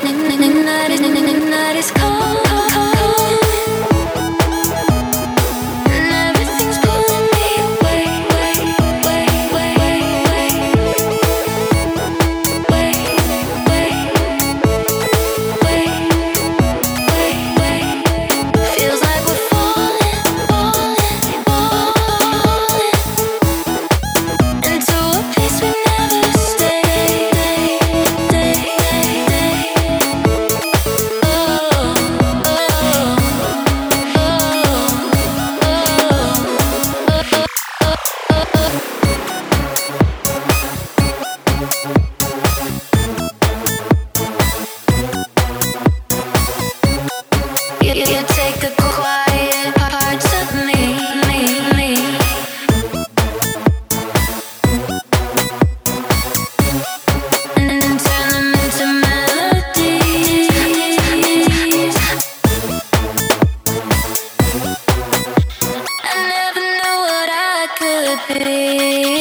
Night is cold. Everything's pulling me away, feels like we're falling into a place we never stay. You take the quiet parts of me, and turn them into melodies. I never knew what I could be.